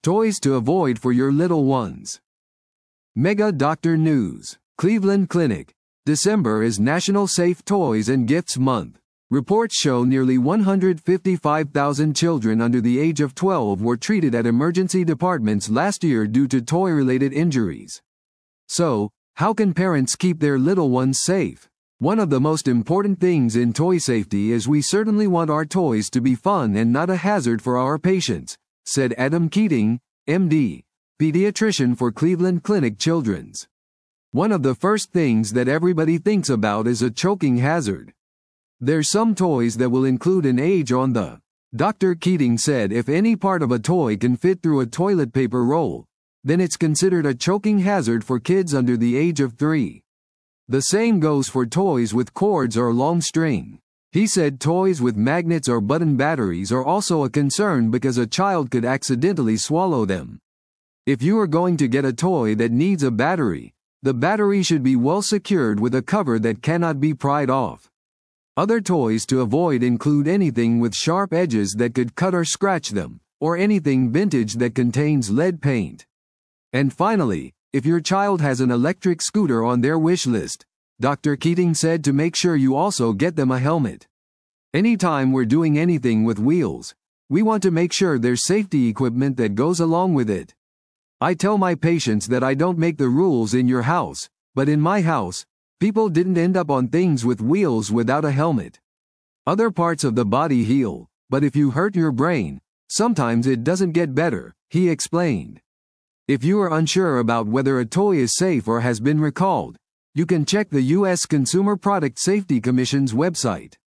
Toys to avoid for your little ones. Mega Doctor News. Cleveland Clinic. December is National Safe Toys and Gifts Month. Reports show nearly 155,000 children under the age of 12 were treated at emergency departments last year due to toy-related injuries. So, how can parents keep their little ones safe? One of the most important things in toy safety is we certainly want our toys to be fun and not a hazard for our patients, said Adam Keating, MD, pediatrician for Cleveland Clinic Children's. One of the first things that everybody thinks about is a choking hazard. There's some toys that will include an age on the. Dr. Keating said if any part of a toy can fit through a toilet paper roll, then it's considered a choking hazard for kids under the age of 3. The same goes for toys with cords or long string. He said toys with magnets or button batteries are also a concern because a child could accidentally swallow them. If you are going to get a toy that needs a battery, the battery should be well secured with a cover that cannot be pried off. Other toys to avoid include anything with sharp edges that could cut or scratch them, or anything vintage that contains lead paint. And finally, if your child has an electric scooter on their wish list, Dr. Keating said to make sure you also get them a helmet. Anytime we're doing anything with wheels, we want to make sure there's safety equipment that goes along with it. I tell my patients that I don't make the rules in your house, but in my house, people didn't end up on things with wheels without a helmet. Other parts of the body heal, but if you hurt your brain, sometimes it doesn't get better, he explained. If you are unsure about whether a toy is safe or has been recalled, you can check the U.S. Consumer Product Safety Commission's website.